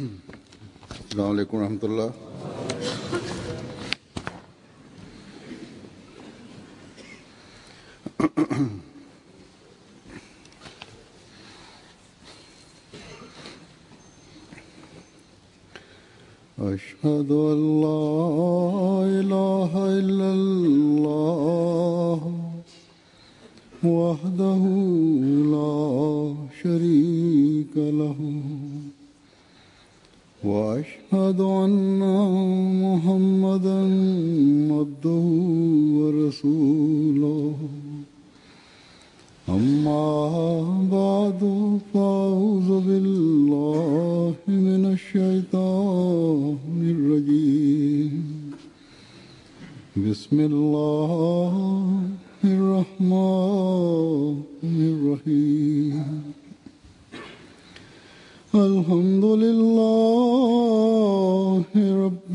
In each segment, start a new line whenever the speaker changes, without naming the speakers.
अस्सलाम वालेकुम रहमतुल्लाह। अशहदु अल्ला इलाहा इल्लल्लाह वहदहु ला शरीका लहु وأشهد أن محمدا عبده ورسوله أما بعد فأعوذ بالله من الشيطان الرجيم بسم الله الرحمن الرحيم الحمد لله رب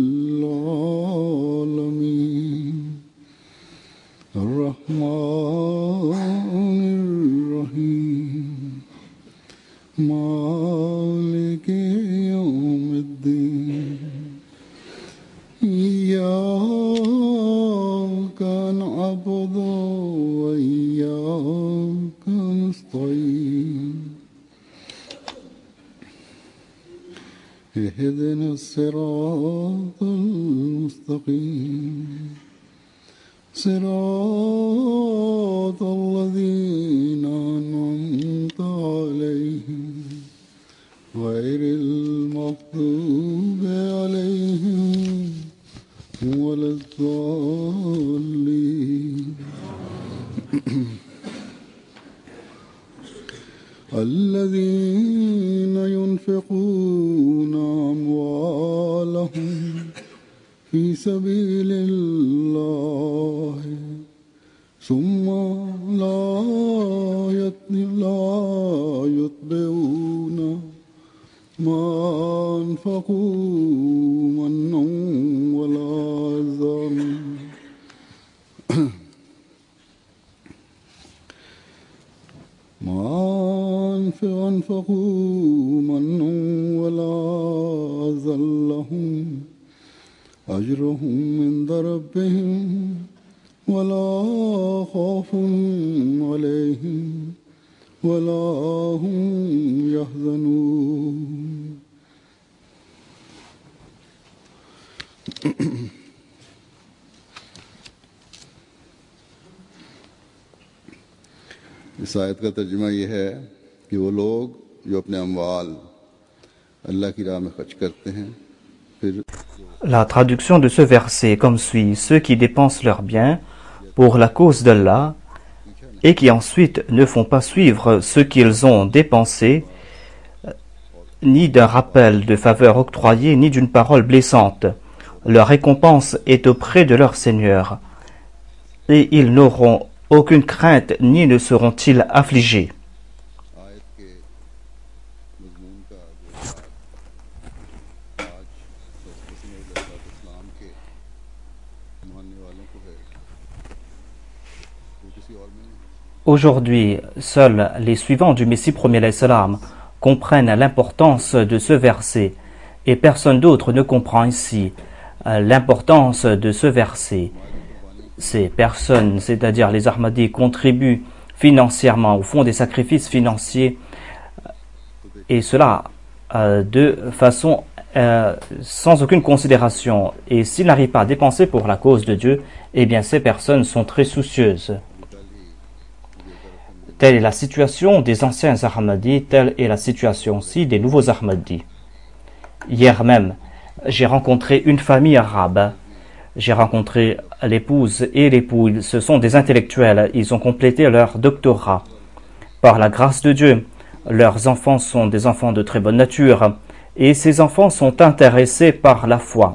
العالمين الرحمن الرحيم مالك يوم الدين إياك نعبد وإياك نستعين اهدنا الصراط المستقيم صراط الذين أنعمت عليهم غير المغضوب عليهم ولا الضالين الذين ينفقون أموالهم في سبيل الله ثم لا يتبعون ما أنفقوا منا ولا أذى أنفقوا منا ولا أذى لهم أجرهم عند ربهم ولا خوف عليهم ولا هم يحزنون इस आयत का तर्जुमा ये है कि वो लोग जो अपने अमवाल अल्लाह की राह में खर्च करते हैं फिर
La traduction de ce verset est comme suit: ceux qui dépensent leurs biens pour la cause d'Allah et qui ensuite ne font pas suivre ce qu'ils ont dépensé, ni d'un rappel de faveur octroyé, ni d'une parole blessante. Leur récompense est auprès de leur Seigneur, et ils n'auront aucune crainte, ni ne seront-ils affligés. Aujourd'hui, seuls les suivants du Messie premier alayhi salam comprennent l'importance de ce verset, et personne d'autre ne comprend ici l'importance de ce verset. Ces personnes, c'est-à-dire les Ahmadis, contribuent financièrement ou font des sacrifices financiers, et cela de façon sans aucune considération. Et s'ils n'arrivent pas à dépenser pour la cause de Dieu, eh bien ces personnes sont très soucieuses. Telle est la situation des anciens Ahmadis, telle est la situation aussi des nouveaux Ahmadis. Hier même, j'ai rencontré une famille arabe. J'ai rencontré l'épouse et l'époux. Ce sont des intellectuels. Ils ont complété leur doctorat. Par la grâce de Dieu, leurs enfants sont des enfants de très bonne nature. Et ces enfants sont intéressés par la foi.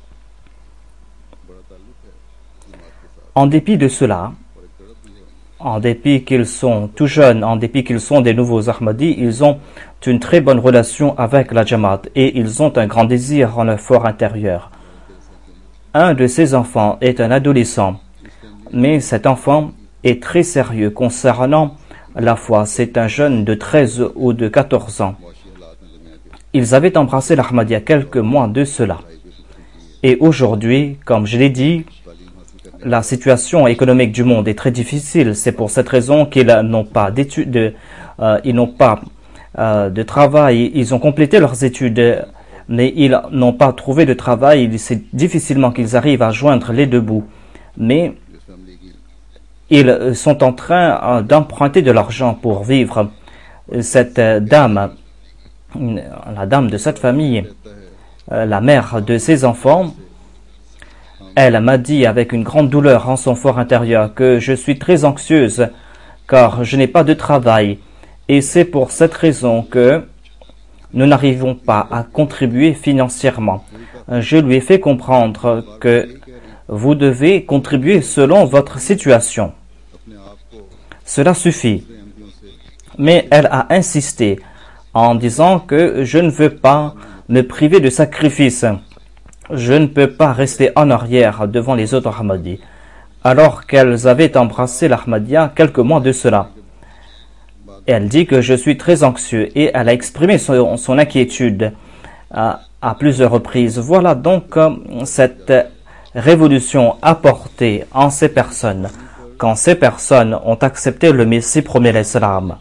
En dépit de cela, en dépit qu'ils sont tout jeunes, en dépit qu'ils sont des nouveaux Ahmadis, ils ont une très bonne relation avec la Jamaat et ils ont un grand désir en leur fort intérieur. Un de ces enfants est un adolescent, mais cet enfant est très sérieux concernant la foi. C'est un jeune de 13 ou de 14 ans. ils avaient embrassé l'Ahmadiyya quelques mois de cela. Et aujourd'hui, comme je l'ai dit, la situation économique du monde est très difficile. C'est pour cette raison qu'ils n'ont pas d'études, ils n'ont pas de travail. Ils ont complété leurs études, mais ils n'ont pas trouvé de travail. C'est difficilement qu'ils arrivent à joindre les deux bouts. Mais ils sont en train d'emprunter de l'argent pour vivre. Cette dame, la dame de cette famille, la mère de ses enfants, elle m'a dit avec une grande douleur en son fort intérieur que je suis très anxieuse car je n'ai pas de travail et c'est pour cette raison que nous n'arrivons pas à contribuer financièrement. Je lui ai fait comprendre que vous devez contribuer selon votre situation. Cela suffit. Mais elle a insisté en disant que je ne veux pas me priver de sacrifice. Je ne peux pas rester en arrière devant les autres Ahmadis, alors qu'elles avaient embrassé l'Ahmadiyya quelques mois de cela. Elle dit que je suis très anxieux et elle a exprimé son inquiétude à plusieurs reprises. Voilà donc cette révolution apportée en ces personnes, quand ces personnes ont accepté le Messie premier l'Islam.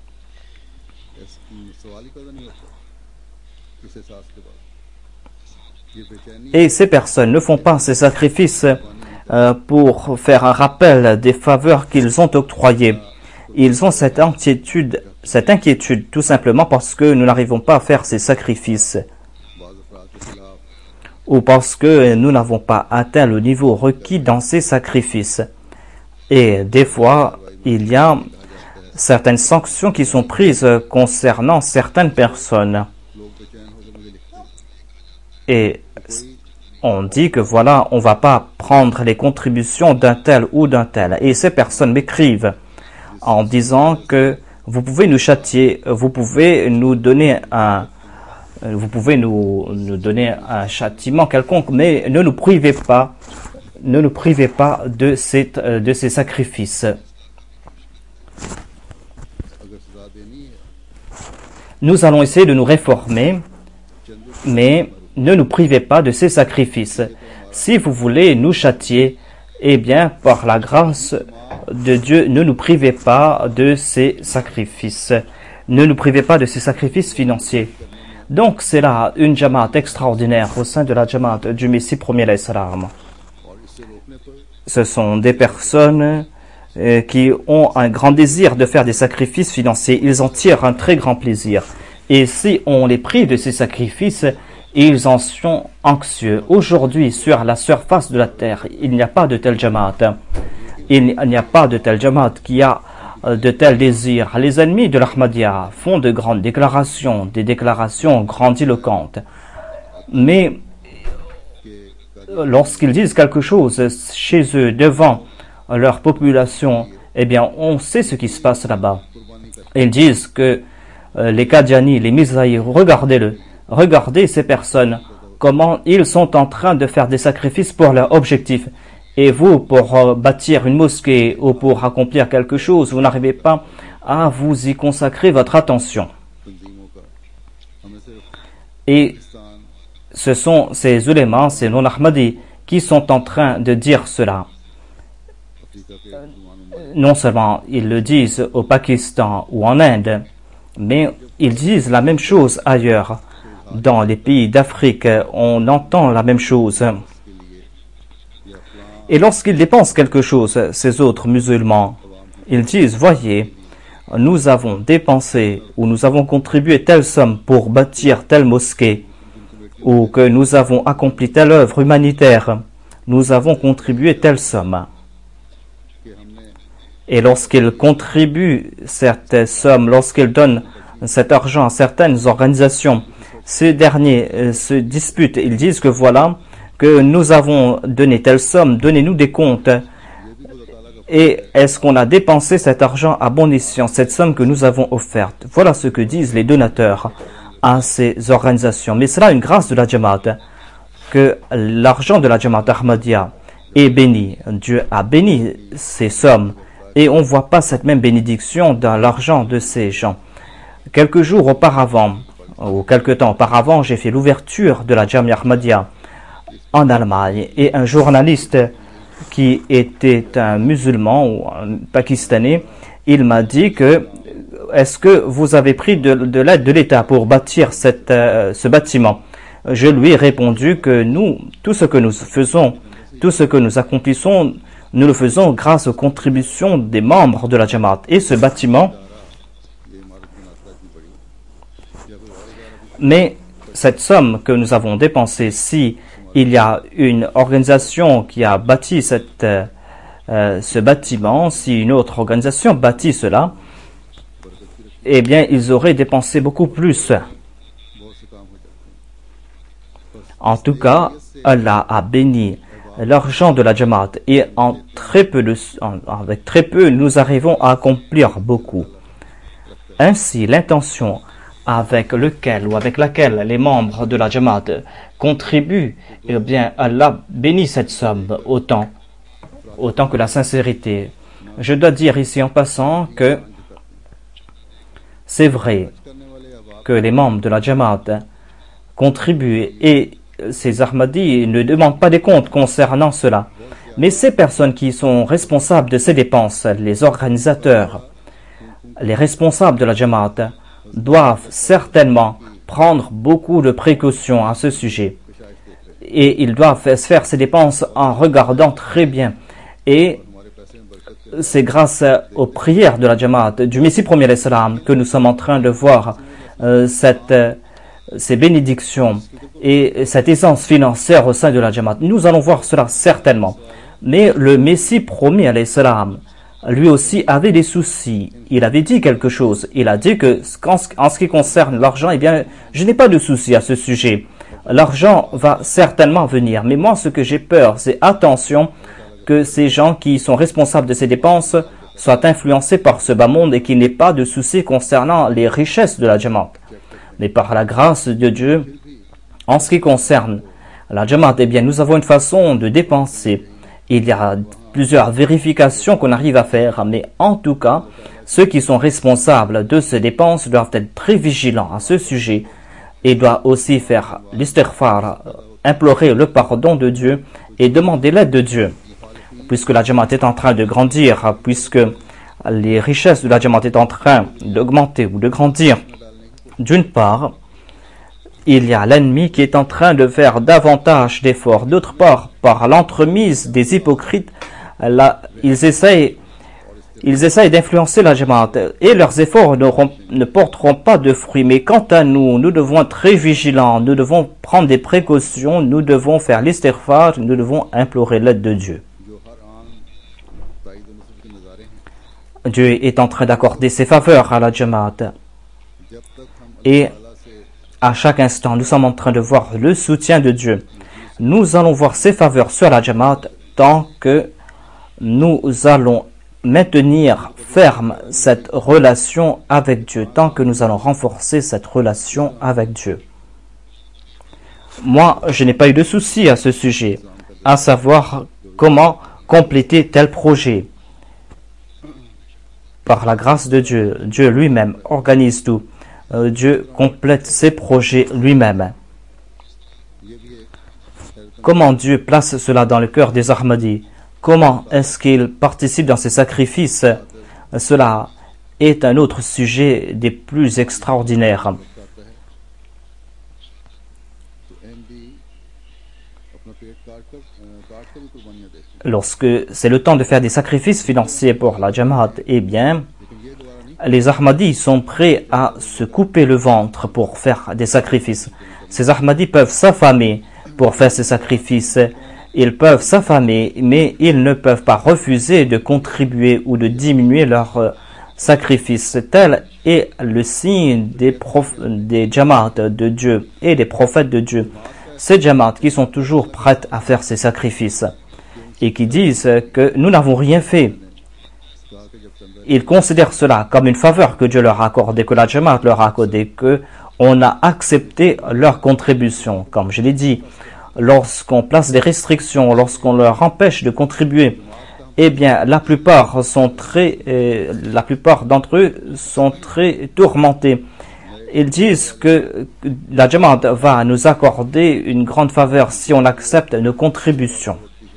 Et ces personnes ne font pas ces sacrifices pour faire un rappel des faveurs qu'ils ont octroyées. Ils ont cette inquiétude tout simplement parce que nous n'arrivons pas à faire ces sacrifices ou parce que nous n'avons pas atteint le niveau requis dans ces sacrifices. Et des fois, il y a certaines sanctions qui sont prises concernant certaines personnes. Et on dit que voilà, on ne va pas prendre les contributions d'un tel ou d'un tel. Et ces personnes m'écrivent en disant que vous pouvez nous châtier, vous pouvez nous donner un châtiment quelconque, mais ne nous privez pas de ces sacrifices. Nous allons essayer de nous réformer, mais ne nous privez pas de ces sacrifices. Si vous voulez nous châtier, eh bien, par la grâce de Dieu, ne nous privez pas de ces sacrifices. Ne nous privez pas de ces sacrifices financiers. Donc, c'est là une jamaat extraordinaire au sein de la jamaat du Messie premier l'Islam. Ce sont des personnes qui ont un grand désir de faire des sacrifices financiers. Ils en tirent un très grand plaisir. Et si on les prive de ces sacrifices, ils en sont anxieux. Aujourd'hui, sur la surface de la terre, il n'y a pas de telle jamaat. Il n'y a pas de telle jamaat qui a de tels désirs. Les ennemis de l'Ahmadiyya font de grandes déclarations, des déclarations grandiloquentes. Mais lorsqu'ils disent quelque chose chez eux, devant leur population, eh bien, on sait ce qui se passe là-bas. Ils disent que les Qadianis, les Mizaïs, regardez-le. Regardez ces personnes, comment ils sont en train de faire des sacrifices pour leur objectif. Et vous, pour bâtir une mosquée ou pour accomplir quelque chose, vous n'arrivez pas à vous y consacrer votre attention. Et ce sont ces ulémas, ces non-Ahmadis, qui sont en train de dire cela. Non seulement ils le disent au Pakistan ou en Inde, mais ils disent la même chose ailleurs. Dans les pays d'Afrique, on entend la même chose. Et lorsqu'ils dépensent quelque chose, ces autres musulmans, ils disent, voyez, nous avons dépensé ou nous avons contribué telle somme pour bâtir telle mosquée, ou que nous avons accompli telle œuvre humanitaire, nous avons contribué telle somme. Et lorsqu'ils contribuent cette somme, lorsqu'ils donnent cet argent à certaines organisations, ces derniers se disputent. Ils disent que voilà, que nous avons donné telle somme, donnez-nous des comptes. Et est-ce qu'on a dépensé cet argent à bon escient, cette somme que nous avons offerte? Voilà ce que disent les donateurs à ces organisations. Mais c'est là une grâce de la Jamaat, que l'argent de la Jamaat Ahmadiyya est béni. Dieu a béni ces sommes. Et on ne voit pas cette même bénédiction dans l'argent de ces gens. Quelques jours auparavant, ou quelque temps auparavant, j'ai fait l'ouverture de la Jamia Ahmadiyya en Allemagne et un journaliste qui était un musulman ou un Pakistanais, il m'a dit que est-ce que vous avez pris de l'aide de l'État pour bâtir ce bâtiment? Je lui ai répondu que nous, tout ce que nous faisons, tout ce que nous accomplissons, nous le faisons grâce aux contributions des membres de la Jamaat. Et ce bâtiment, mais cette somme que nous avons dépensée, si il y a une organisation qui a bâti ce bâtiment, si une autre organisation bâtit cela, eh bien, ils auraient dépensé beaucoup plus. En tout cas, Allah a béni l'argent de la Jamaat et avec très peu, nous arrivons à accomplir beaucoup. Ainsi, l'intention avec laquelle les membres de la Jamaat contribuent, eh bien, Allah bénit cette somme autant que la sincérité. Je dois dire ici en passant que c'est vrai que les membres de la Jamaat contribuent et ces Ahmadis ne demandent pas des comptes concernant cela. Mais ces personnes qui sont responsables de ces dépenses, les organisateurs, les responsables de la Jamaat, doivent certainement prendre beaucoup de précautions à ce sujet. Et ils doivent faire ces dépenses en regardant très bien. Et c'est grâce aux prières de la Jamaat, du Messie premier l'Islam, que nous sommes en train de voir ces bénédictions et cette aisance financière au sein de la Jamaat. Nous allons voir cela certainement. Mais le Messie promis à l'Islam, lui aussi avait des soucis. Il avait dit quelque chose. Il a dit que en ce qui concerne l'argent, eh bien, je n'ai pas de soucis à ce sujet. L'argent va certainement venir. Mais moi, ce que j'ai peur, c'est attention que ces gens qui sont responsables de ces dépenses soient influencés par ce bas monde et qu'il n'y ait pas de soucis concernant les richesses de la Jamaat. Mais par la grâce de Dieu, en ce qui concerne la Jamaat, eh bien, nous avons une façon de dépenser. Il y a plusieurs vérifications qu'on arrive à faire, mais en tout cas, ceux qui sont responsables de ces dépenses doivent être très vigilants à ce sujet et doivent aussi faire l'istighfar, implorer le pardon de Dieu et demander l'aide de Dieu. Puisque la Jamaat est en train de grandir, puisque les richesses de la Jamaat est en train d'augmenter ou de grandir, d'une part, il y a l'ennemi qui est en train de faire davantage d'efforts. D'autre part, par l'entremise des hypocrites, ils essayent d'influencer la Jamaat et leurs efforts ne porteront pas de fruits. Mais quant à nous, nous devons être très vigilants, nous devons prendre des précautions, nous devons faire l'istighfar, nous devons implorer l'aide de Dieu. Dieu est en train d'accorder ses faveurs à la Jamaat. Et à chaque instant, nous sommes en train de voir le soutien de Dieu. Nous allons voir ses faveurs sur la Jamaat tant que nous allons maintenir ferme cette relation avec Dieu, tant que nous allons renforcer cette relation avec Dieu. Moi, je n'ai pas eu de souci à ce sujet, à savoir comment compléter tel projet. Par la grâce de Dieu, Dieu lui-même organise tout. Dieu complète ses projets lui-même. Comment Dieu place cela dans le cœur des Ahmadis? Comment est-ce qu'il participe dans ces sacrifices? Cela est un autre sujet des plus extraordinaires. Lorsque c'est le temps de faire des sacrifices financiers pour la Jamaat, eh bien, les Ahmadis sont prêts à se couper le ventre pour faire des sacrifices. Ces Ahmadis peuvent s'affamer pour faire ces sacrifices. Ils peuvent s'affamer, mais ils ne peuvent pas refuser de contribuer ou de diminuer leurs sacrifices. Tel est le signe des Jamaat de Dieu et des prophètes de Dieu. Ces Jamaat qui sont toujours prêtes à faire ces sacrifices et qui disent que nous n'avons rien fait. Ils considèrent cela comme une faveur que Dieu leur a accordée, que la Jamaat leur a accordée, qu'on a accepté leur contribution. Comme je l'ai dit, lorsqu'on place des restrictions, lorsqu'on leur empêche de contribuer, eh bien, la plupart d'entre eux sont très tourmentés. Ils disent que la Jamaat va nous accorder une grande faveur si on accepte nos contributions.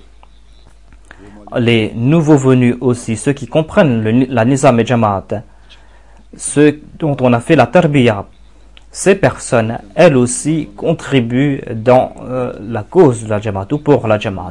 Les nouveaux venus aussi, ceux qui comprennent la Nizam et Jamaat, ceux dont on a fait la tarbiya, ces personnes, elles aussi, contribuent dans la cause de la Jamaat ou pour la Jamaat.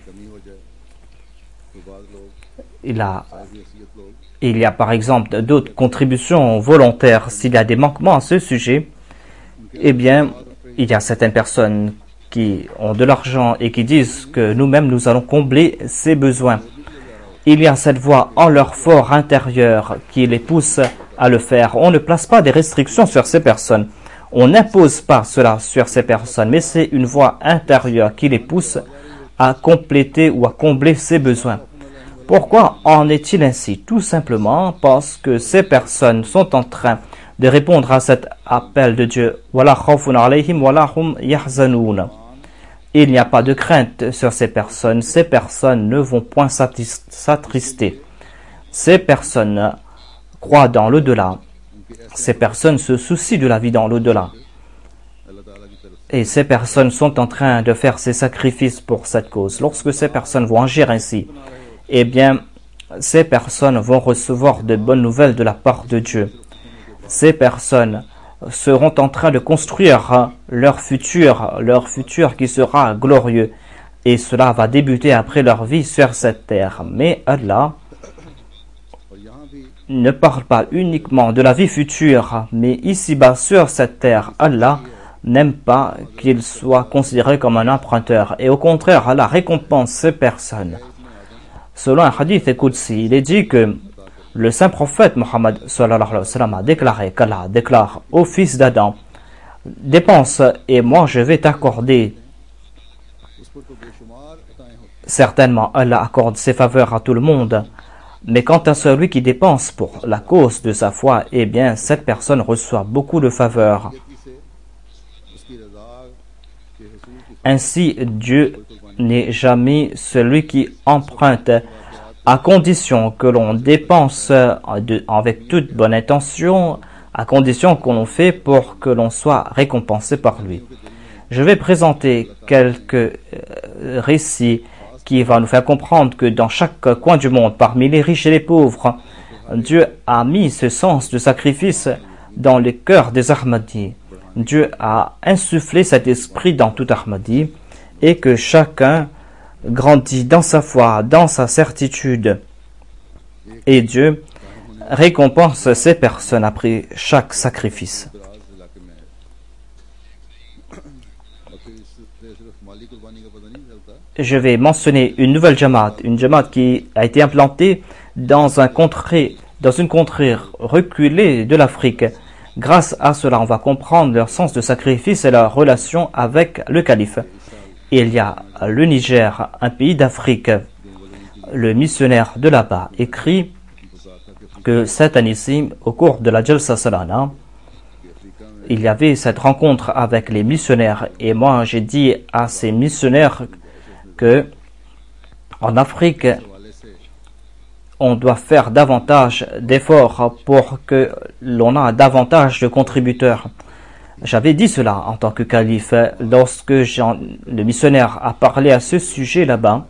Il y a par exemple d'autres contributions volontaires. S'il y a des manquements à ce sujet, eh bien, il y a certaines personnes qui ont de l'argent et qui disent que nous-mêmes nous allons combler ces besoins. Il y a cette voix en leur fort intérieur qui les pousse à le faire. On ne place pas des restrictions sur ces personnes. On n'impose pas cela sur ces personnes, mais c'est une voix intérieure qui les pousse à compléter ou à combler ces besoins. Pourquoi en est-il ainsi? Tout simplement parce que ces personnes sont en train de répondre à cet appel de Dieu. Wala khawfun alayhim wala hum yahzanun. Il n'y a pas de crainte sur ces personnes. Ces personnes ne vont point s'attrister. Ces personnes croient dans l'au-delà. Ces personnes se soucient de la vie dans l'au-delà. Et ces personnes sont en train de faire ces sacrifices pour cette cause. Lorsque ces personnes vont agir ainsi, eh bien, ces personnes vont recevoir de bonnes nouvelles de la part de Dieu. Ces personnes seront en train de construire leur futur qui sera glorieux. Et cela va débuter après leur vie sur cette terre. Mais Allah ne parle pas uniquement de la vie future, mais ici-bas sur cette terre, Allah n'aime pas qu'il soit considéré comme un emprunteur. Et au contraire, Allah récompense ces personnes. Selon un hadith Qudsi, il est dit que le saint prophète Mohammed sallallahu alayhi wa sallam a déclaré qu'Allah déclare au fils d'Adam: dépense et moi je vais t'accorder. Certainement, Allah accorde ses faveurs à tout le monde. Mais quant à celui qui dépense pour la cause de sa foi, eh bien, cette personne reçoit beaucoup de faveurs. Ainsi, Dieu n'est jamais celui qui emprunte, à condition que l'on dépense avec toute bonne intention, à condition qu'on l'on fait pour que l'on soit récompensé par lui. Je vais présenter quelques récits qui va nous faire comprendre que dans chaque coin du monde, parmi les riches et les pauvres, Dieu a mis ce sens de sacrifice dans les cœurs des Ahmadis. Dieu a insufflé cet esprit dans tout Ahmadi et que chacun grandit dans sa foi, dans sa certitude. Et Dieu récompense ces personnes après chaque sacrifice. Je vais mentionner une nouvelle Jamaat, une Jamaat qui a été implantée dans une contrée reculée de l'Afrique. Grâce à cela, on va comprendre leur sens de sacrifice et leur relation avec le calife. Il y a le Niger, un pays d'Afrique. Le missionnaire de là-bas écrit que cette année-ci, au cours de la Jalsa Salana, il y avait cette rencontre avec les missionnaires. Et moi, j'ai dit à ces missionnaires que en Afrique, on doit faire davantage d'efforts pour que l'on ait davantage de contributeurs. J'avais dit cela en tant que calife lorsque le missionnaire a parlé à ce sujet là-bas.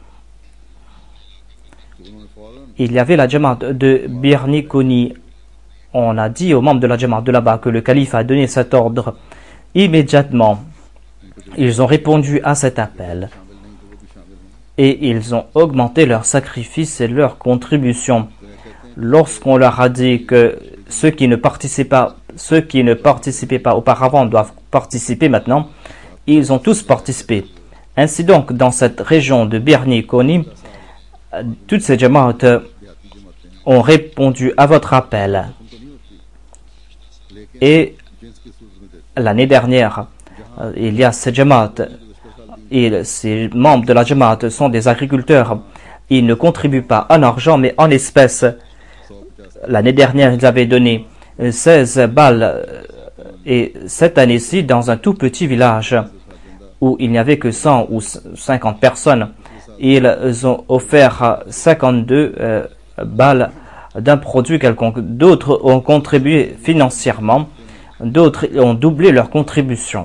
Il y avait la Jamaat de Birni Koni. On a dit aux membres de la Jamaat de là-bas que le calife a donné cet ordre. Immédiatement, ils ont répondu à cet appel. Et ils ont augmenté leurs sacrifices et leurs contributions. Lorsqu'on leur a dit que ceux qui ne participaient pas auparavant doivent participer maintenant, ils ont tous participé. Ainsi donc, dans cette région de Birni Koni, toutes ces Jamaat ont répondu à votre appel. Et l'année dernière, il y a ces Jamaat. Et ces membres de la Jamaat sont des agriculteurs. Ils ne contribuent pas en argent, mais en espèces. L'année dernière, ils avaient donné 16 balles. Et cette année-ci, dans un tout petit village où il n'y avait que 100 ou 50 personnes, ils ont offert 52 balles d'un produit quelconque. D'autres ont contribué financièrement D'autres ont doublé leur contribution.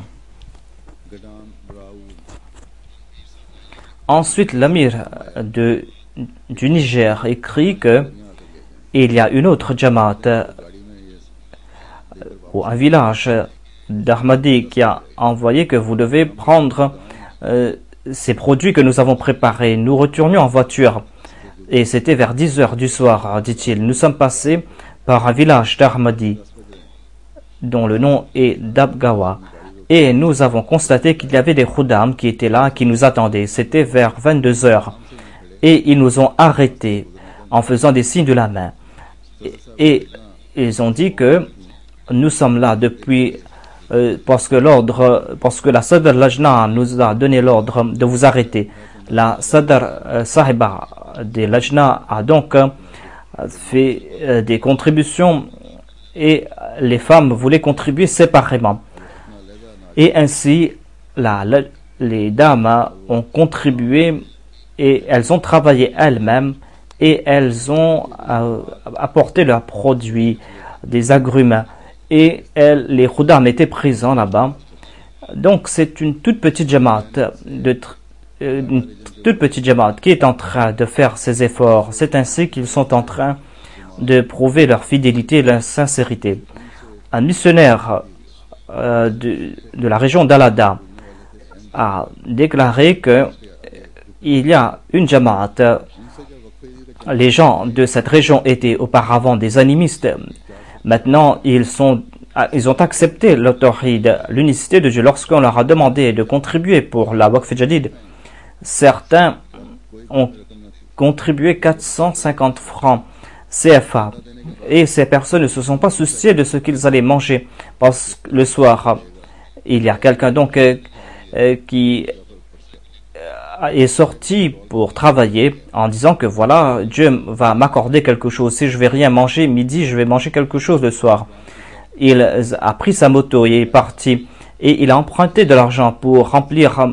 Ensuite, l'amir du Niger écrit que il y a une autre jamaat ou un village d'Ahmadi qui a envoyé que vous devez prendre ces produits que nous avons préparés. Nous retournions en voiture et c'était vers 10 heures du soir, dit-il. Nous sommes passés par un village d'Ahmadi dont le nom est Dabgawa. Et nous avons constaté qu'il y avait des khuddam qui étaient là, qui nous attendaient. C'était vers 22 heures. Et ils nous ont arrêtés en faisant des signes de la main. Et ils ont dit que nous sommes là depuis, parce que la Sadr Lajna nous a donné l'ordre de vous arrêter. La Sadr Sahiba de Lajna a donc fait des contributions et les femmes voulaient contribuer séparément. Et ainsi, les dames ont contribué et elles ont travaillé elles-mêmes et elles ont apporté leurs produits, des agrumes. Et les khuddam étaient présents là-bas. Donc c'est une toute petite jamaat, qui est en train de faire ces efforts. C'est ainsi qu'ils sont en train de prouver leur fidélité et leur sincérité. Un missionnaire de la région d'Alada a déclaré que il y a une jamaat. Les gens de cette région étaient auparavant des animistes. Maintenant, ils ont accepté l'autorité, l'unicité de Dieu. Lorsqu'on leur a demandé de contribuer pour la Waqf Jadid, certains ont contribué 450 francs CFA. Et ces personnes ne se sont pas souciées de ce qu'ils allaient manger. Parce que le soir, il y a quelqu'un donc qui est sorti pour travailler en disant que voilà, Dieu va m'accorder quelque chose. Si je vais rien manger midi, je vais manger quelque chose le soir. Il a pris sa moto et est parti. Et il a emprunté de l'argent pour remplir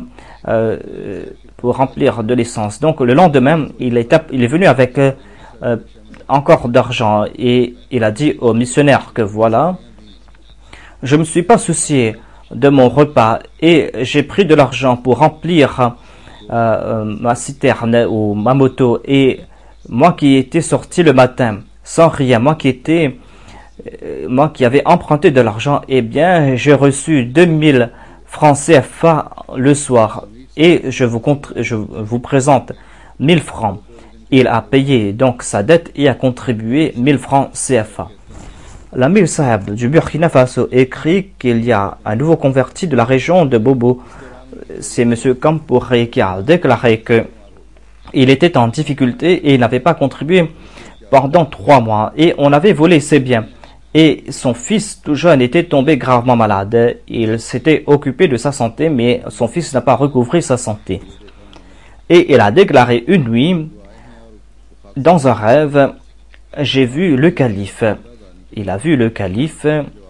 de l'essence. Donc le lendemain, il est venu avec encore d'argent et il a dit au missionnaire que voilà, je ne me suis pas soucié de mon repas et j'ai pris de l'argent pour remplir ma citerne ou ma moto, et moi qui étais sorti le matin sans rien, moi qui avais emprunté de l'argent, eh bien j'ai reçu 2000 francs CFA le soir et je vous présente 1000 francs. Il a payé donc sa dette et a contribué 1000 francs CFA. L'Amir Saheb du Burkina Faso écrit qu'il y a un nouveau converti de la région de Bobo. C'est M. Kampouré qui a déclaré qu'il était en difficulté et il n'avait pas contribué pendant 3 mois. Et on avait volé ses biens. Et son fils tout jeune était tombé gravement malade. Il s'était occupé de sa santé, mais son fils n'a pas recouvré sa santé. Et il a déclaré une nuit, dans un rêve, j'ai vu le calife. Il a vu le calife.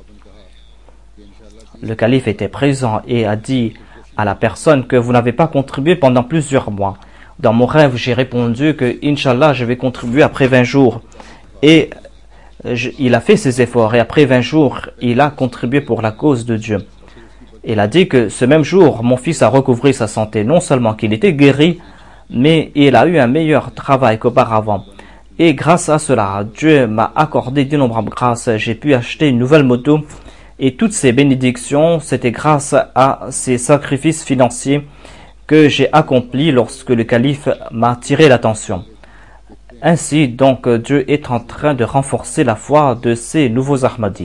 Le calife était présent et a dit à la personne que vous n'avez pas contribué pendant plusieurs mois. Dans mon rêve, j'ai répondu que Inch'Allah, je vais contribuer après 20 jours. Et il a fait ses efforts et après 20 jours, il a contribué pour la cause de Dieu. Il a dit que ce même jour, mon fils a recouvré sa santé. Non seulement qu'il était guéri, mais il a eu un meilleur travail qu'auparavant. Et grâce à cela, Dieu m'a accordé d'innombrables grâces. J'ai pu acheter une nouvelle moto. Et toutes ces bénédictions, c'était grâce à ces sacrifices financiers que j'ai accomplis lorsque le calife m'a attiré l'attention. Ainsi, donc, Dieu est en train de renforcer la foi de ces nouveaux Ahmadis.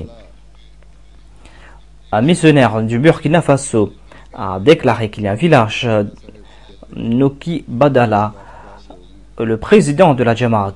Un missionnaire du Burkina Faso a déclaré qu'il y a un village, Noki Badala. Le président de la Jamaat,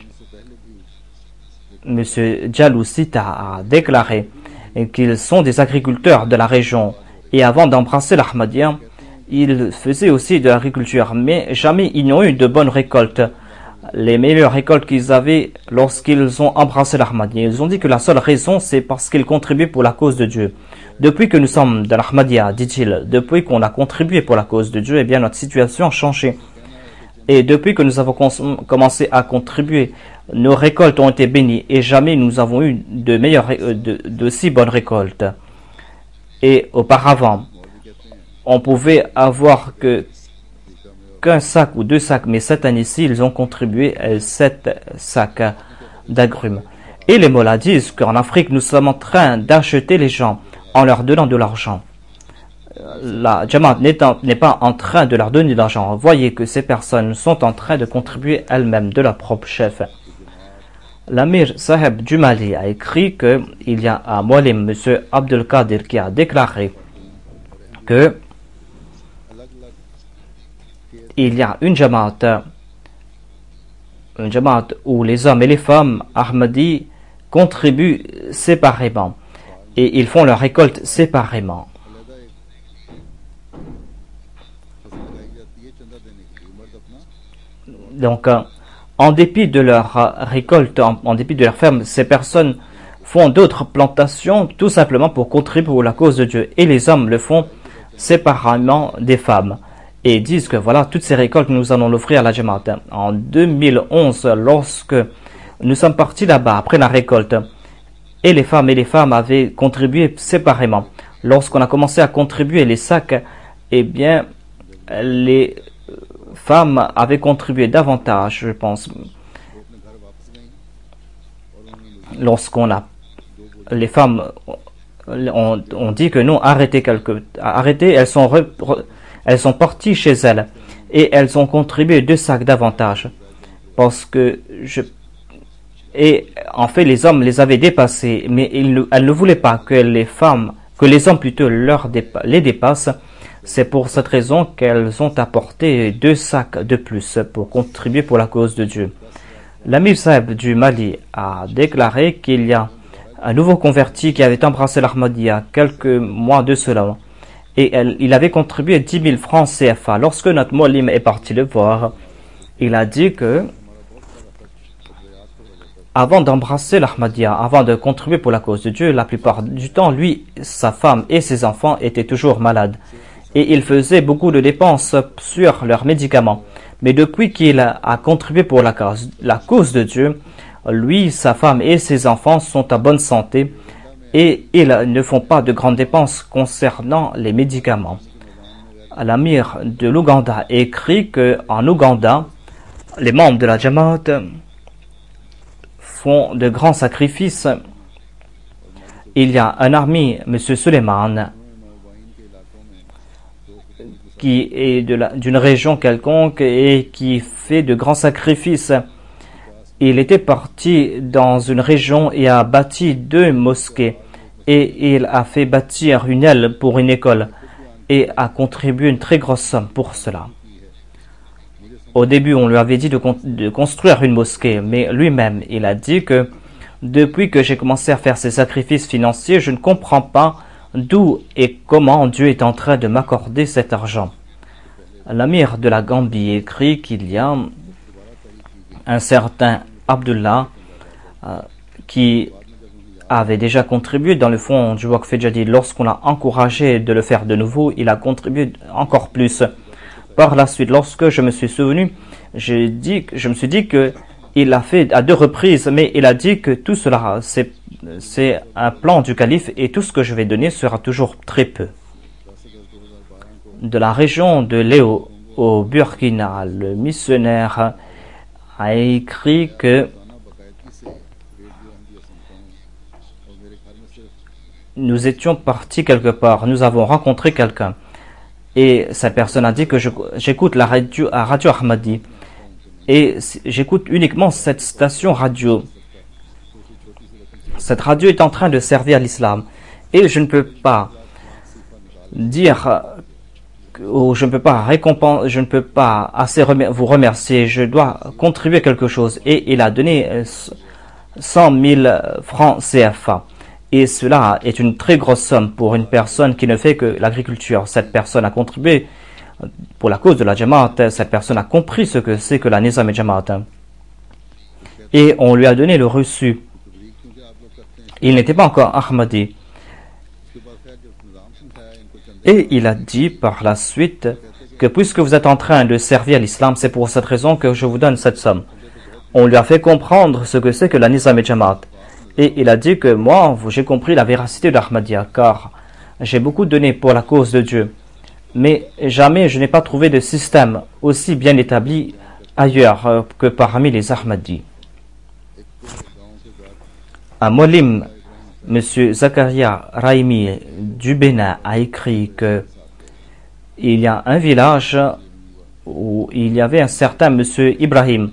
M. Djalou Sita, a déclaré qu'ils sont des agriculteurs de la région. Et avant d'embrasser l'Ahmadiyya, ils faisaient aussi de l'agriculture, mais jamais ils n'ont eu de bonnes récoltes. Les meilleures récoltes qu'ils avaient lorsqu'ils ont embrassé l'Ahmadiyya. Ils ont dit que la seule raison, c'est parce qu'ils contribuaient pour la cause de Dieu. Depuis que nous sommes dans l'Ahmadiyya, dit-il, depuis qu'on a contribué pour la cause de Dieu, eh bien notre situation a changé. Et depuis que nous avons commencé à contribuer nos récoltes ont été bénies et jamais nous avons eu de si bonnes récoltes. Et auparavant, on pouvait avoir qu'un sac ou 2 sacs, mais cette année-ci, ils ont contribué à 7 sacs d'agrumes. Et les mollahs disent qu'en Afrique, nous sommes en train d'acheter les gens en leur donnant de l'argent. La Jamaat n'est pas en train de leur donner de l'argent. Voyez que ces personnes sont en train de contribuer elles-mêmes de leur propre chef. L'Amir Saheb du Mali a écrit qu'il y a un Moualim, M. Abdel Qadir, qui a déclaré que il y a une Jamaat où les hommes et les femmes Ahmadi contribuent séparément et ils font leur récolte séparément. Donc, en dépit de leur récolte, en dépit de leur ferme, ces personnes font d'autres plantations tout simplement pour contribuer pour la cause de Dieu. Et les hommes le font séparément des femmes. Et disent que voilà, toutes ces récoltes, nous allons l'offrir à la Jamaat. En 2011, lorsque nous sommes partis là-bas, après la récolte, et les femmes avaient contribué séparément. Lorsqu'on a commencé à contribuer les sacs, eh bien, les femmes avaient contribué davantage, je pense. Les femmes ont dit que non, arrêtez, elles sont parties chez elles et elles ont contribué 2 sacs davantage parce que et en fait les hommes les avaient dépassés, mais elles ne voulaient pas que les hommes plutôt les dépassent. C'est pour cette raison qu'elles ont apporté 2 sacs de plus pour contribuer pour la cause de Dieu. L'Amir Saheb du Mali a déclaré qu'il y a un nouveau converti qui avait embrassé l'Ahmadiyya quelques mois de cela. Et il avait contribué 10 000 francs CFA. Lorsque notre Moualim est parti le voir, il a dit que avant d'embrasser l'Ahmadiyya, avant de contribuer pour la cause de Dieu, la plupart du temps, lui, sa femme et ses enfants étaient toujours malades. Et il faisait beaucoup de dépenses sur leurs médicaments. Mais depuis qu'il a contribué pour la cause de Dieu, lui, sa femme et ses enfants sont en bonne santé et ils ne font pas de grandes dépenses concernant les médicaments. L'Amir de l'Ouganda écrit qu'en Ouganda, les membres de la Jamaat font de grands sacrifices. Il y a un ami, M. Suleiman, qui est d'une région quelconque et qui fait de grands sacrifices. Il était parti dans une région et a bâti 2 mosquées et il a fait bâtir une aile pour une école et a contribué une très grosse somme pour cela. Au début, on lui avait dit de construire une mosquée, mais lui-même, il a dit que depuis que j'ai commencé à faire ces sacrifices financiers, je ne comprends pas d'où et comment Dieu est en train de m'accorder cet argent. L'Amir de la Gambie écrit qu'il y a un certain Abdullah qui avait déjà contribué dans le fonds du Waqf Jadid. Lorsqu'on l'a encouragé de le faire de nouveau, il a contribué encore plus. Par la suite, lorsque je me suis souvenu, je me suis dit que il l'a fait à 2 reprises, mais il a dit que tout cela, c'est un plan du calife et tout ce que je vais donner sera toujours très peu. De la région de Léo au Burkina, le missionnaire a écrit que nous étions partis quelque part, nous avons rencontré quelqu'un et cette personne a dit que j'écoute la radio Ahmadi et j'écoute uniquement cette station radio. Cette radio est en train de servir l'islam et je ne peux pas dire ou je ne peux pas récompenser, je ne peux pas assez vous remercier, je dois contribuer quelque chose. Et il a donné 100 000 francs CFA. Et cela est une très grosse somme pour une personne qui ne fait que l'agriculture. Cette personne a contribué pour la cause de la Jamaat. Cette personne a compris ce que c'est que la Nizam et Jamaat. Et on lui a donné le reçu. Il n'était pas encore Ahmadi. Et il a dit par la suite que puisque vous êtes en train de servir l'islam, c'est pour cette raison que je vous donne cette somme. On lui a fait comprendre ce que c'est que la Nizam et Jamaat. Et il a dit que moi, j'ai compris la véracité d'Ahmadiyya, car j'ai beaucoup donné pour la cause de Dieu. Mais jamais je n'ai pas trouvé de système aussi bien établi ailleurs que parmi les Ahmadis. Un molim, M. Zakaria Raimi du Bénin, a écrit que il y a un village où il y avait un certain M. Ibrahim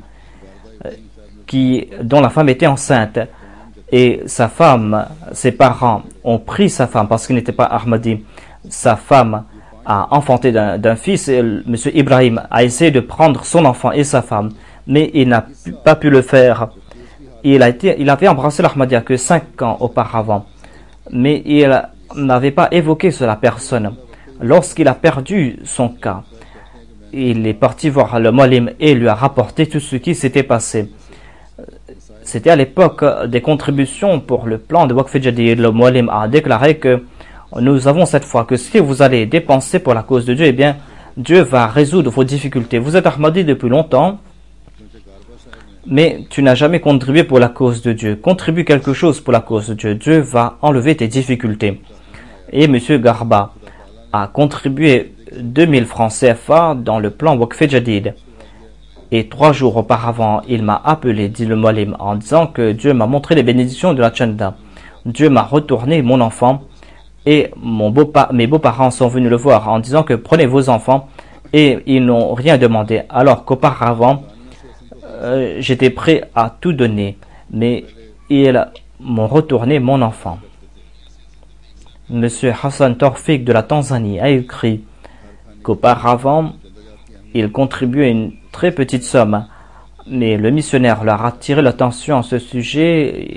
dont la femme était enceinte. Et sa femme, ses parents ont pris sa femme parce qu'il n'était pas Ahmadi. Sa femme a enfanté d'un fils et M. Ibrahim a essayé de prendre son enfant et sa femme, mais il n'a pas pu le faire. Il avait embrassé l'Ahmadiyya que 5 ans auparavant, mais il n'avait pas évoqué cela à personne. Lorsqu'il a perdu son cas, il est parti voir le Molim et lui a rapporté tout ce qui s'était passé. C'était à l'époque des contributions pour le plan de Waqf Jadid. Le Molim a déclaré que nous avons cette foi que si vous allez dépenser pour la cause de Dieu, eh bien, Dieu va résoudre vos difficultés. Vous êtes Ahmadi depuis longtemps, mais tu n'as jamais contribué pour la cause de Dieu. Contribue quelque chose pour la cause de Dieu. Dieu va enlever tes difficultés. Et M. Garba a contribué 2000 francs CFA dans le plan Waqf Jadid. Et 3 jours auparavant, il m'a appelé, dit le Molim, en disant que Dieu m'a montré les bénédictions de la Chanda. Dieu m'a retourné mon enfant et mes beaux-parents sont venus le voir en disant que prenez vos enfants et ils n'ont rien demandé. Alors qu'auparavant, j'étais prêt à tout donner, mais ils m'ont retourné mon enfant. Monsieur Hassan Torfik de la Tanzanie a écrit qu'auparavant, il contribuait une très petite somme, mais le missionnaire leur a attiré l'attention à ce sujet.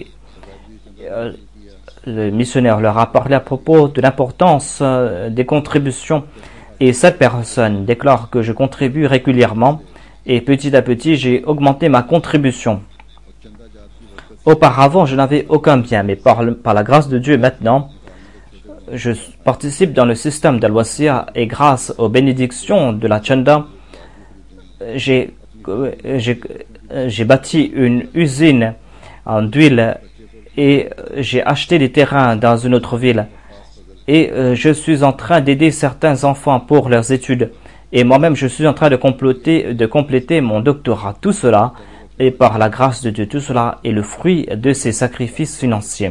Le missionnaire leur a parlé à propos de l'importance des contributions et cette personne déclare que je contribue régulièrement et petit à petit j'ai augmenté ma contribution. Auparavant je n'avais aucun bien, mais par la grâce de Dieu maintenant je participe dans le système d'Al-Wasiya et grâce aux bénédictions de la Chanda j'ai bâti une usine d'huile et j'ai acheté des terrains dans une autre ville et je suis en train d'aider certains enfants pour leurs études et moi-même je suis en train de compléter mon doctorat. Tout cela est par la grâce de Dieu, tout cela est le fruit de ses sacrifices financiers.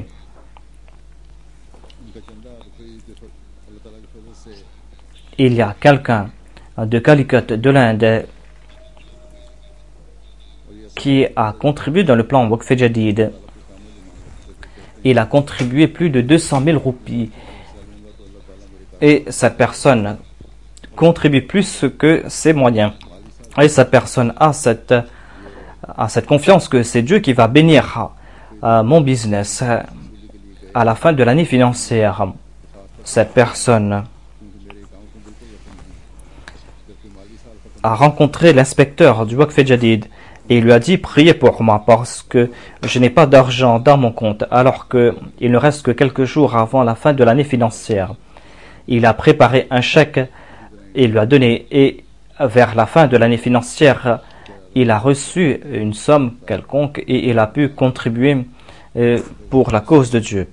Il y a quelqu'un de Calicut de l'Inde qui a contribué dans le plan Waqf Jadid. Il a contribué plus de 200 000 roupies. Et cette personne contribue plus que ses moyens. Et cette personne a cette confiance que c'est Dieu qui va bénir mon business à la fin de l'année financière. Cette personne a rencontré l'inspecteur du Waqf Jadid et il lui a dit priez pour moi parce que je n'ai pas d'argent dans mon compte alors qu'il ne reste que quelques jours avant la fin de l'année financière. Il a préparé un chèque et lui a donné et vers la fin de l'année financière il a reçu une somme quelconque et il a pu contribuer pour la cause de Dieu.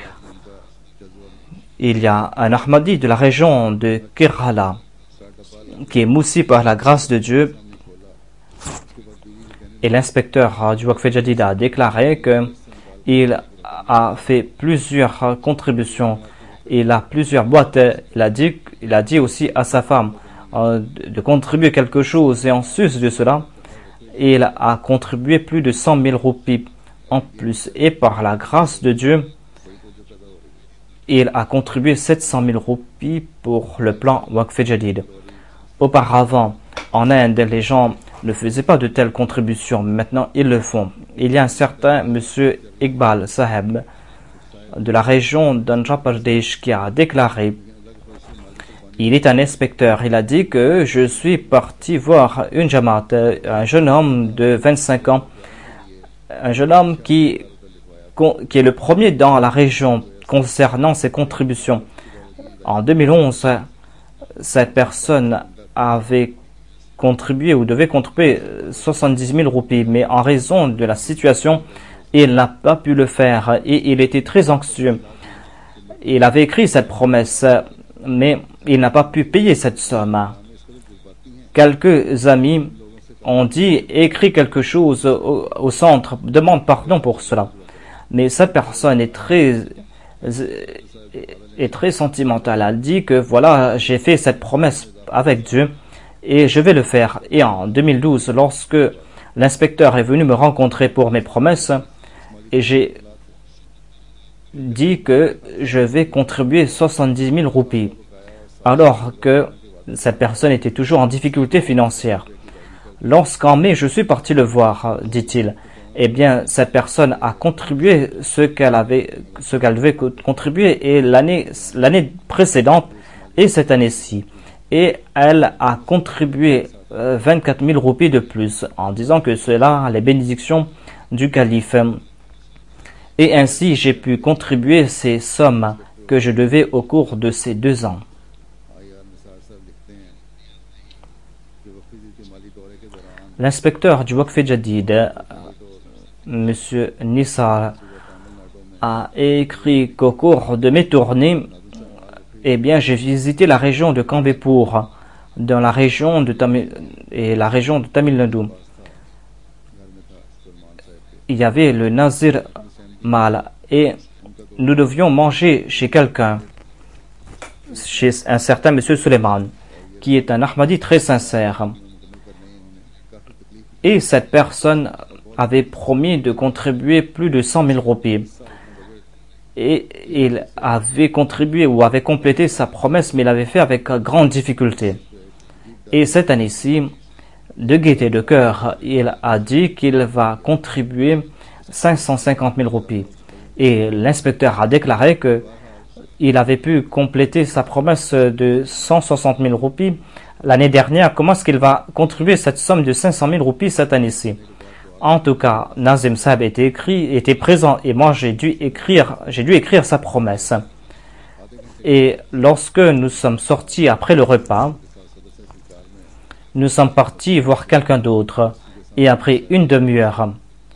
Il y a un Ahmadi de la région de Kerala qui est moussi par la grâce de Dieu. Et l'inspecteur du Waqf Jadid a déclaré qu'il a fait plusieurs contributions. Il a plusieurs boîtes. Il a dit aussi à sa femme de contribuer quelque chose. Et en sus de cela, il a contribué plus de 100 000 roupies en plus. Et par la grâce de Dieu, il a contribué 700 000 roupies pour le plan Waqf Jadid. Auparavant, en Inde, les gens ne faisaient pas de telles contributions, mais maintenant ils le font. Il y a un certain monsieur Iqbal Saheb de la région d'Andhra Pradesh qui a déclaré, il est un inspecteur, il a dit que je suis parti voir une Jamaat, un jeune homme de 25 ans, un jeune homme qui est le premier dans la région concernant ses contributions. En 2011, cette personne avait contribuer ou devait contribuer 70 000 roupies, mais en raison de la situation, il n'a pas pu le faire et il était très anxieux. Il avait écrit cette promesse, mais il n'a pas pu payer cette somme. Quelques amis ont dit, écris quelque chose au centre, demande pardon pour cela. Mais cette personne est très sentimentale. Elle dit que voilà, j'ai fait cette promesse avec Dieu et je vais le faire. Et en 2012, lorsque l'inspecteur est venu me rencontrer pour mes promesses, et j'ai dit que je vais contribuer 70 000 roupies, alors que cette personne était toujours en difficulté financière. Lorsqu'en mai, je suis parti le voir, dit-il, eh bien, cette personne a contribué ce qu'elle devait contribuer et l'année précédente et cette année-ci. Et elle a contribué 24 000 roupies de plus en disant que cela, les bénédictions du calife. Et ainsi, j'ai pu contribuer ces sommes que je devais au cours de ces 2 ans. L'inspecteur du Waqf Jadid, M. Nissar, a écrit qu'au cours de mes tournées, eh bien, j'ai visité la région de Kambepur, dans la région de Tamil Nadu. Il y avait le Nazir Mal et nous devions manger chez quelqu'un, chez un certain M. Suleiman, qui est un Ahmadi très sincère. Et cette personne avait promis de contribuer plus de 100 000 roupies. Et il avait contribué ou avait complété sa promesse, mais il l'avait fait avec grande difficulté. Et cette année-ci, de gaieté de cœur, il a dit qu'il va contribuer 550 000 roupies. Et l'inspecteur a déclaré qu'il avait pu compléter sa promesse de 160 000 roupies l'année dernière. Comment est-ce qu'il va contribuer cette somme de 500 000 roupies cette année-ci? En tout cas, Nazim Saheb était présent et moi j'ai dû écrire sa promesse. Et lorsque nous sommes sortis après le repas, nous sommes partis voir quelqu'un d'autre. Et après une demi-heure,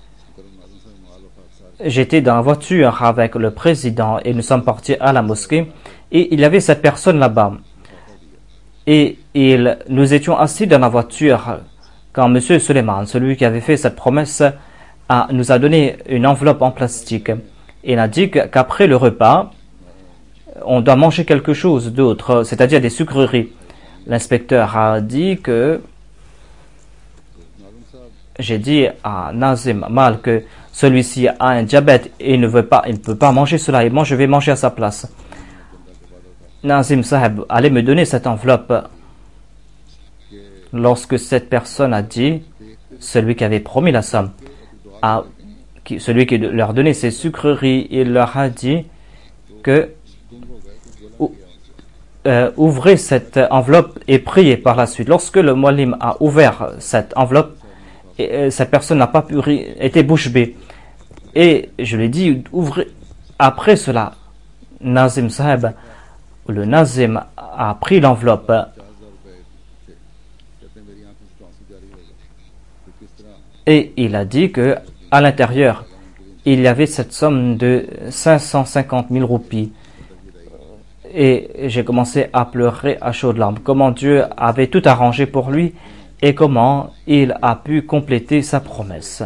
j'étais dans la voiture avec le président et nous sommes partis à la mosquée. Et il y avait cette personne là-bas. Et nous étions assis dans la voiture quand M. Suleiman, celui qui avait fait cette promesse, nous a donné une enveloppe en plastique. Et il a dit qu'après le repas, on doit manger quelque chose d'autre, c'est-à-dire des sucreries. L'inspecteur a dit que j'ai dit à Nazim Mal que celui-ci a un diabète et il ne peut pas manger cela et moi je vais manger à sa place. Nazim Saheb allait me donner cette enveloppe lorsque cette personne a dit, celui qui avait promis la somme, celui qui leur donnait ces sucreries, il leur a dit que ouvrez cette enveloppe et priez par la suite. Lorsque le Muallim a ouvert cette enveloppe, cette personne n'a pas pu était bouche bée. Et je lui ai dit, ouvrez. Après cela, Nazim Saheb, le Nazim a pris l'enveloppe et il a dit que à l'intérieur, il y avait cette somme de 550 000 roupies. Et j'ai commencé à pleurer à chaudes larmes. Comment Dieu avait tout arrangé pour lui et comment il a pu compléter sa promesse.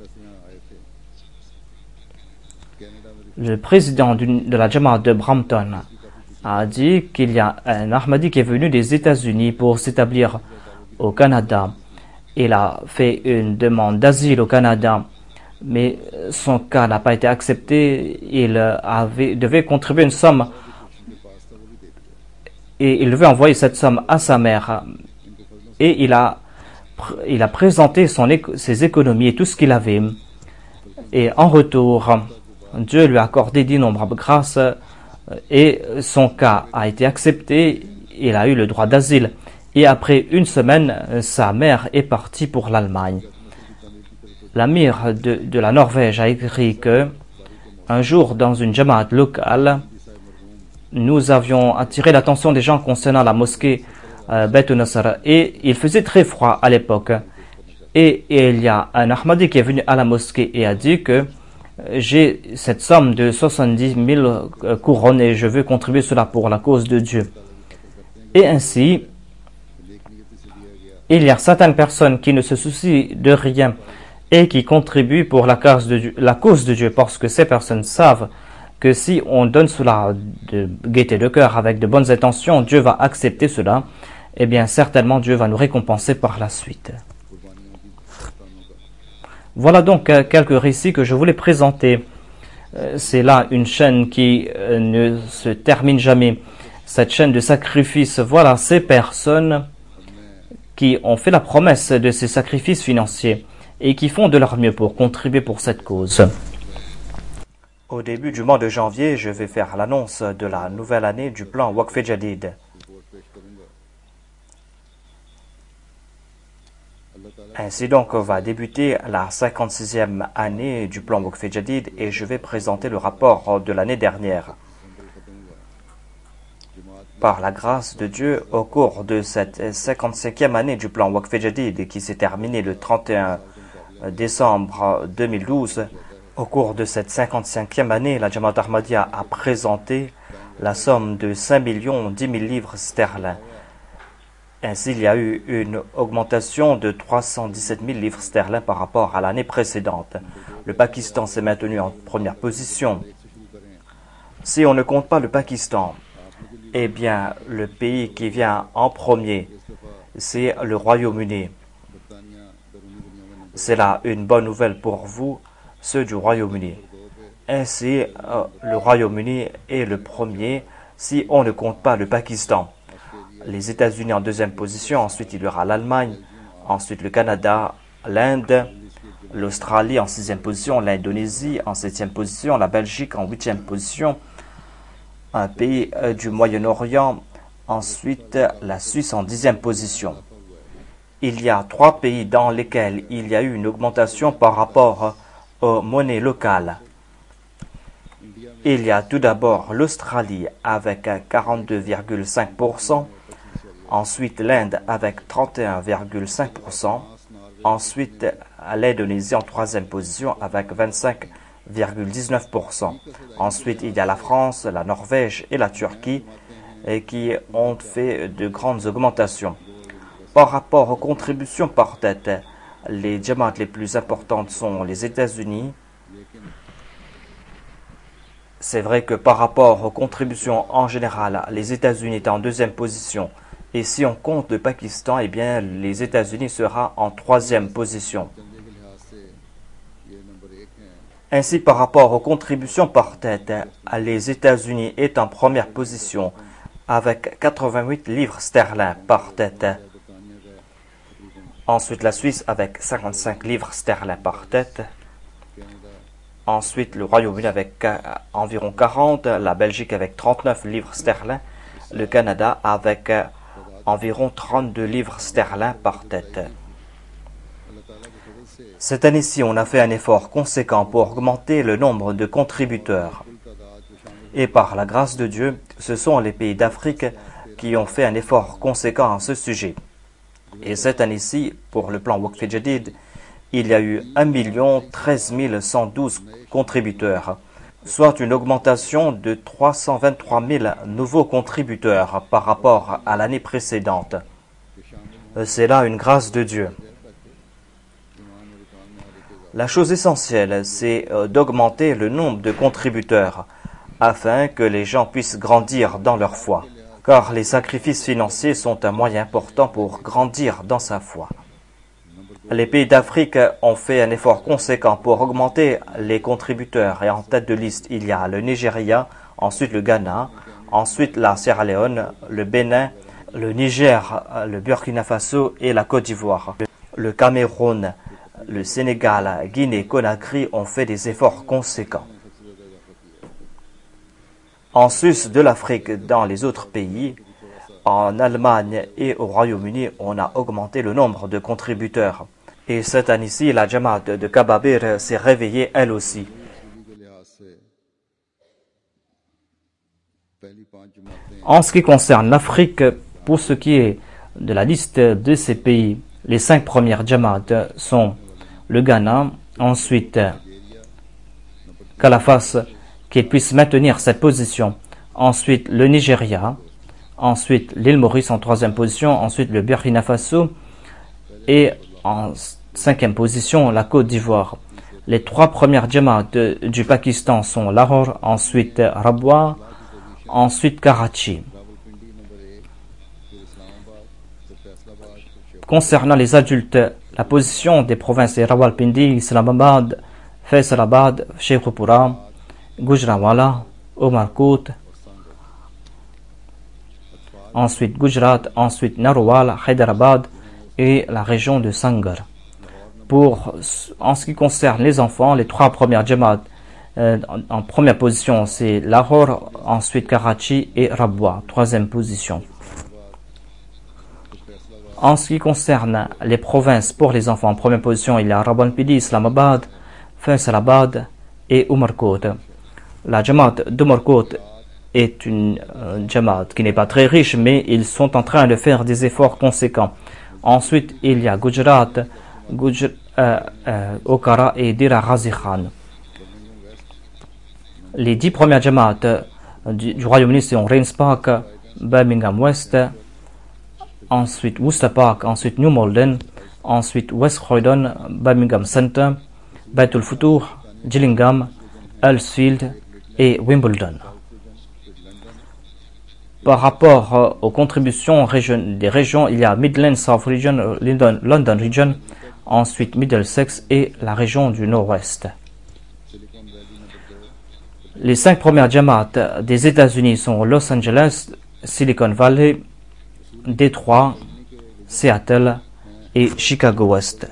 Le président de la Jamaat de Brampton a dit qu'il y a un Ahmadi qui est venu des États-Unis pour s'établir au Canada. Il a fait une demande d'asile au Canada, mais son cas n'a pas été accepté. Il devait contribuer une somme et il devait envoyer cette somme à sa mère. Et il a présenté ses économies et tout ce qu'il avait. Et en retour, Dieu lui a accordé d'innombrables grâces et son cas a été accepté. Il a eu le droit d'asile. Et après une semaine, sa mère est partie pour l'Allemagne. L'amir de la Norvège a écrit que un jour, dans une jamaat locale, nous avions attiré l'attention des gens concernant la mosquée Beit Nasr, et il faisait très froid à l'époque. Et il y a un Ahmadi qui est venu à la mosquée et a dit que j'ai cette somme de 70 000 couronnes et je veux contribuer cela pour la cause de Dieu. Et ainsi, il y a certaines personnes qui ne se soucient de rien et qui contribuent pour la cause de Dieu, parce que ces personnes savent que si on donne cela de gaieté de cœur avec de bonnes intentions, Dieu va accepter cela, et bien certainement Dieu va nous récompenser par la suite. Voilà donc quelques récits que je voulais présenter. C'est là une chaîne qui ne se termine jamais. Cette chaîne de sacrifice, voilà ces personnes qui ont fait la promesse de ces sacrifices financiers et qui font de leur mieux pour contribuer pour cette cause. Au début du mois de janvier, je vais faire l'annonce de la nouvelle année du plan Waqf Jadid. Ainsi donc va débuter la 56e année du plan Waqf Jadid et je vais présenter le rapport de l'année dernière. Par la grâce de Dieu, au cours de cette 55e année du plan Waqf Jadid qui s'est terminée le 31 décembre 2012, au cours de cette 55e année, la Jamaat Ahmadiyya a présenté la somme de 5 10 000 livres sterling. Ainsi, il y a eu une augmentation de 317 000 livres sterling par rapport à l'année précédente. Le Pakistan s'est maintenu en première position. Si on ne compte pas le Pakistan, eh bien, le pays qui vient en premier, c'est le Royaume-Uni. C'est là une bonne nouvelle pour vous, ceux du Royaume-Uni. Ainsi, le Royaume-Uni est le premier si on ne compte pas le Pakistan. Les États-Unis en deuxième position, ensuite il y aura l'Allemagne, ensuite le Canada, l'Inde, l'Australie en sixième position, l'Indonésie en septième position, la Belgique en huitième position, un pays du Moyen-Orient, ensuite la Suisse en dixième position. Il y a 3 pays dans lesquels il y a eu une augmentation par rapport aux monnaies locales. Il y a tout d'abord l'Australie avec 42,5%, ensuite l'Inde avec 31,5%, ensuite l'Indonésie en troisième position avec 25,19%. Ensuite, il y a la France, la Norvège et la Turquie qui ont fait de grandes augmentations. Par rapport aux contributions par tête, les Jamaat les plus importantes sont les États-Unis. C'est vrai que par rapport aux contributions en général, les États-Unis étaient en deuxième position. Et si on compte le Pakistan, eh bien, les États-Unis sera en troisième position. Ainsi, par rapport aux contributions par tête, les États-Unis est en première position avec 88 livres sterling par tête. Ensuite, la Suisse avec 55 livres sterling par tête. Ensuite, le Royaume-Uni avec environ 40, la Belgique avec 39 livres sterling, le Canada avec environ 32 livres sterling par tête. Cette année-ci, on a fait un effort conséquent pour augmenter le nombre de contributeurs. Et par la grâce de Dieu, ce sont les pays d'Afrique qui ont fait un effort conséquent à ce sujet. Et cette année-ci, pour le plan Waqf Jadid, il y a eu 1 13 112 contributeurs, soit une augmentation de 323 000 nouveaux contributeurs par rapport à l'année précédente. C'est là une grâce de Dieu. La chose essentielle, c'est d'augmenter le nombre de contributeurs afin que les gens puissent grandir dans leur foi. Car les sacrifices financiers sont un moyen important pour grandir dans sa foi. Les pays d'Afrique ont fait un effort conséquent pour augmenter les contributeurs et en tête de liste, il y a le Nigeria, ensuite le Ghana, ensuite la Sierra Leone, le Bénin, le Niger, le Burkina Faso et la Côte d'Ivoire. Le Cameroun, le Sénégal, Guinée, Conakry ont fait des efforts conséquents. En sus de l'Afrique, dans les autres pays, en Allemagne et au Royaume-Uni, on a augmenté le nombre de contributeurs. Et cette année-ci, la Jamaat de Kababir s'est réveillée elle aussi. En ce qui concerne l'Afrique, pour ce qui est de la liste de ces pays, les 5 premières Jamaat sont le Ghana, ensuite qu'à la face qu'ils puissent maintenir cette position, ensuite le Nigeria, ensuite l'île Maurice en 3e position, ensuite le Burkina Faso et en 5e position la Côte d'Ivoire. Les 3 premières Jamaat du Pakistan sont Lahore, ensuite Rabwa, ensuite Karachi. Concernant les adultes, la position des provinces est Rawalpindi, Islamabad, Faisalabad, Sheikhupura, Gujranwala, Umarkot, ensuite Gujarat, ensuite Narwal, Hyderabad et la région de Sangar. En ce qui concerne les enfants, les 3 premières Jamaat en première position c'est Lahore, ensuite Karachi et Rabwa, 3e position. En ce qui concerne les provinces pour les enfants, en première position il y a Rawalpindi, Islamabad, Faisalabad et Umarkot. La Jamaat d'Umarkot est une Jamaat qui n'est pas très riche, mais ils sont en train de faire des efforts conséquents. Ensuite, il y a Gujarat, Okara et Dira Ghazi Khan. Les 10 premières Jamaat du Royaume-Uni sont Rains Park, Birmingham West, ensuite Worcester Park, ensuite New Malden, ensuite West Croydon, Birmingham Center, Baitul Futuh, Gillingham, Huddersfield et Wimbledon. Par rapport aux contributions des régions, il y a Midlands South Region, London Region, ensuite Middlesex et la région du Nord-Ouest. Les 5 premières Jamaat des États-Unis sont Los Angeles, Silicon Valley, Détroit, Seattle et Chicago West.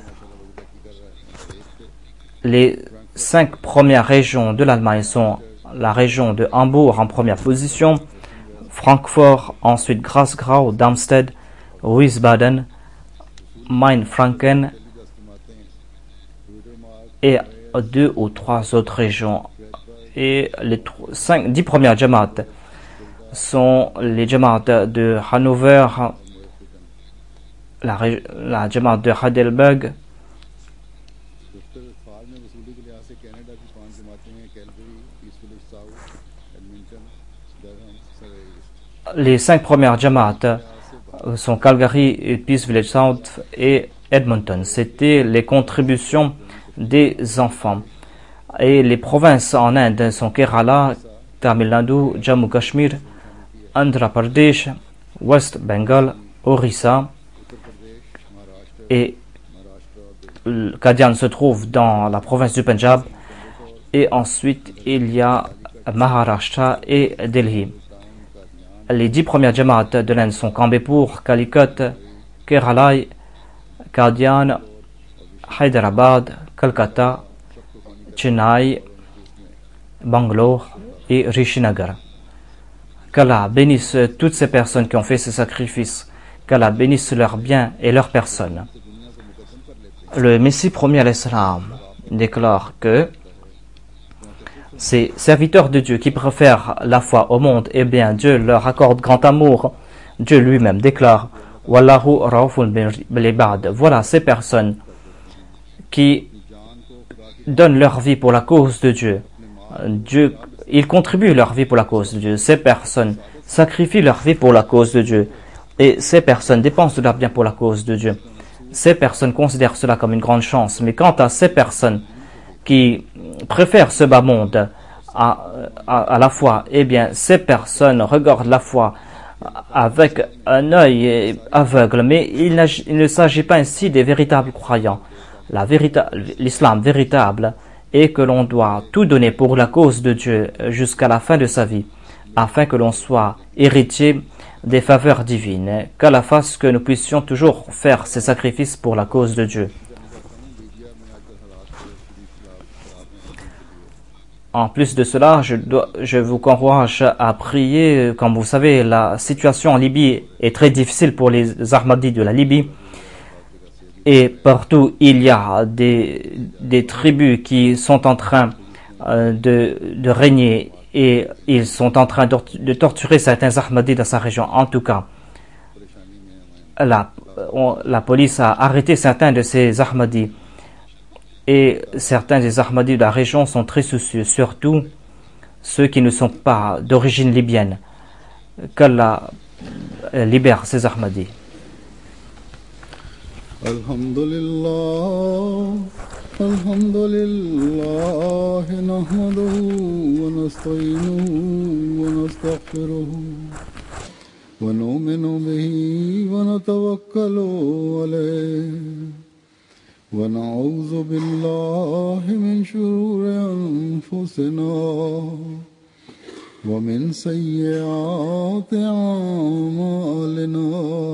Les 5 premières régions de l'Allemagne sont la région de Hambourg en première position, Francfort, ensuite Grasgau, Darmstadt, Wiesbaden, Mainfranken et 2 ou 3 autres régions. Et les 10 premières Jamaat sont les Jamaat de Hanover, la Jamaat de Heidelberg, les 5 premières Jamaat sont Calgary, Peace Village South et Edmonton. C'était les contributions des enfants. Et les provinces en Inde sont Kerala, Tamil Nadu, Jammu Kashmir, Andhra Pradesh, West Bengal, Orissa et Kadian se trouve dans la province du Punjab. Et ensuite il y a Maharashtra et Delhi. Les 10 premières Jamaat de l'Inde sont Kambepur, Calicut, Kerala, Kadian, Hyderabad, Calcutta, Chennai, Bangalore et Rishinagar. Qu'Allah bénisse toutes ces personnes qui ont fait ces sacrifices. Qu'Allah bénisse leurs biens et leurs personnes. Le Messie premier à l'Islam déclare que ces serviteurs de Dieu qui préfèrent la foi au monde, eh bien Dieu leur accorde grand amour. Dieu lui-même déclare Wallahu raufun bil ibad. Voilà ces personnes qui donnent leur vie pour la cause de Dieu. Ils contribuent leur vie pour la cause de Dieu. Ces personnes sacrifient leur vie pour la cause de Dieu. Et ces personnes dépensent de leur bien pour la cause de Dieu. Ces personnes considèrent cela comme une grande chance. Mais quant à ces personnes qui préfèrent ce bas monde à la foi, eh bien, ces personnes regardent la foi avec un œil aveugle. Mais il ne s'agit pas ainsi des véritables croyants. L'islam véritable est que l'on doit tout donner pour la cause de Dieu jusqu'à la fin de sa vie, afin que l'on soit héritier des faveurs divines. Qu'Allah fasse que nous puissions toujours faire ces sacrifices pour la cause de Dieu. En plus de cela, je vous encourage à prier. Comme vous savez, la situation en Libye est très difficile pour les Ahmadis de la Libye. Et partout, il y a des tribus qui sont en train de régner et ils sont en train de torturer certains Ahmadis dans sa région. En tout cas, la police a arrêté certains de ces Ahmadis. Et certains des Ahmadis de la région sont très soucieux, surtout ceux qui ne sont pas d'origine libyenne. Qu'Allah libère ces Ahmadis.
Alhamdulillah, alhamdulillah, nahmaduhu wa nasta'inuhu wa nastaghfiruhu wa nu'minu bihi wa natawakkalu alayhi wa na'udhu billahi min shururi anfusina wa min sayyiati a'malina.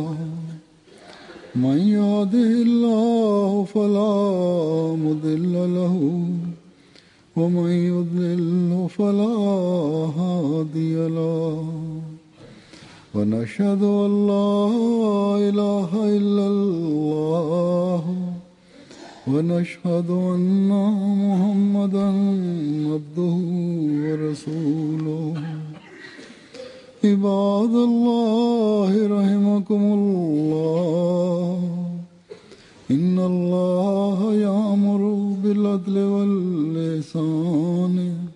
من يهده الله فلا مضل له ومن يضلل فلا هادي له ونشهد أن لا إله إلا الله ونشهد أن محمدا عبده ورسوله. عباد الله رحمكم الله إن الله يأمر بالعدل والإحسان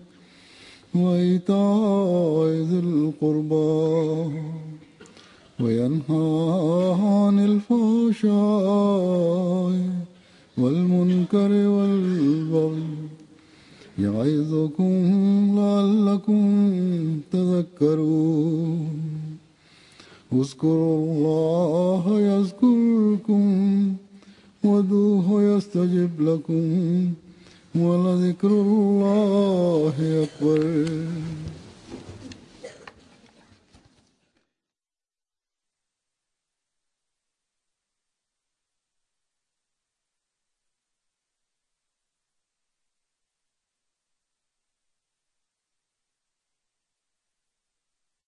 وإيتاء ذي القربى وينهى عن الفحشاء والمنكر والبغي يعظكم لعلكم تذكرون. اذكروا الله يذكركم وادعوه يستجب لكم ولذكر الله أكبر.